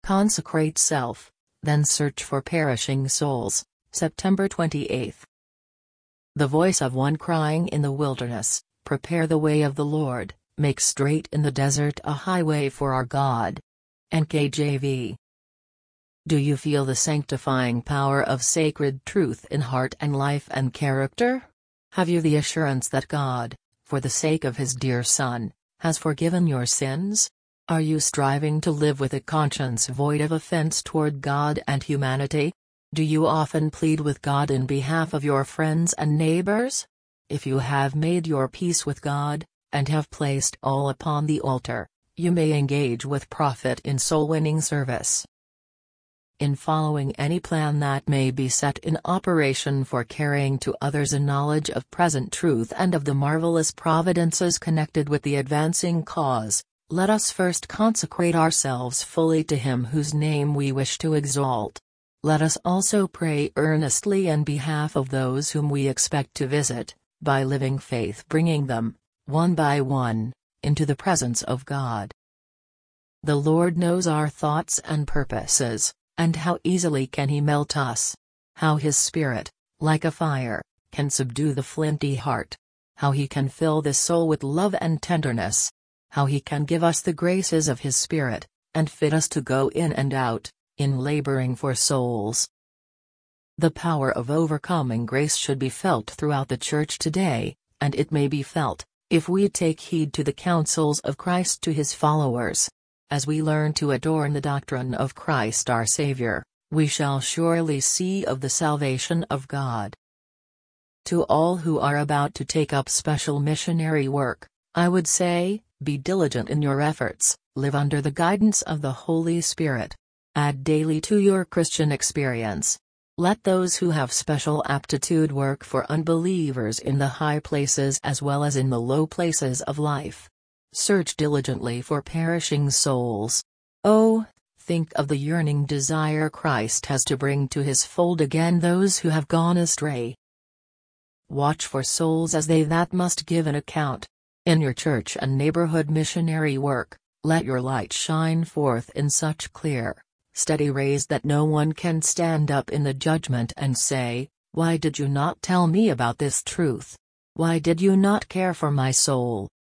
Consecrate self, then search for perishing souls. September 28. The voice of one crying in the wilderness, prepare the way of the Lord, make straight in the desert a highway for our God. NKJV. Do you feel the sanctifying power of sacred truth in heart and life and character? Have you the assurance that God, for the sake of His dear Son, has forgiven your sins? Are you striving to live with a conscience void of offense toward God and humanity? Do you often plead with God in behalf of your friends and neighbors? If you have made your peace with God, and have placed all upon the altar, you may engage with profit in soul-winning service. In following any plan that may be set in operation for carrying to others a knowledge of present truth and of the marvelous providences connected with the advancing cause, let us first consecrate ourselves fully to Him whose name we wish to exalt. Let us also pray earnestly in behalf of those whom we expect to visit, by living faith bringing them, one by one, into the presence of God. The Lord knows our thoughts and purposes, and how easily can He melt us. How His Spirit, like a fire, can subdue the flinty heart. How He can fill the soul with love and tenderness. How He can give us the graces of His Spirit, and fit us to go in and out, in laboring for souls. The power of overcoming grace should be felt throughout the Church today, and it may be felt, if we take heed to the counsels of Christ to His followers. As we learn to adorn the doctrine of Christ our Savior, we shall surely see of the salvation of God. To all who are about to take up special missionary work, I would say, be diligent in your efforts, live under the guidance of the Holy Spirit. Add daily to your Christian experience. Let those who have special aptitude work for unbelievers in the high places as well as in the low places of life. Search diligently for perishing souls. Oh, think of the yearning desire Christ has to bring to His fold again those who have gone astray. Watch for souls as they that must give an account. In your church and neighborhood missionary work, let your light shine forth in such clear, steady rays that no one can stand up in the judgment and say, "Why did you not tell me about this truth? Why did you not care for my soul?"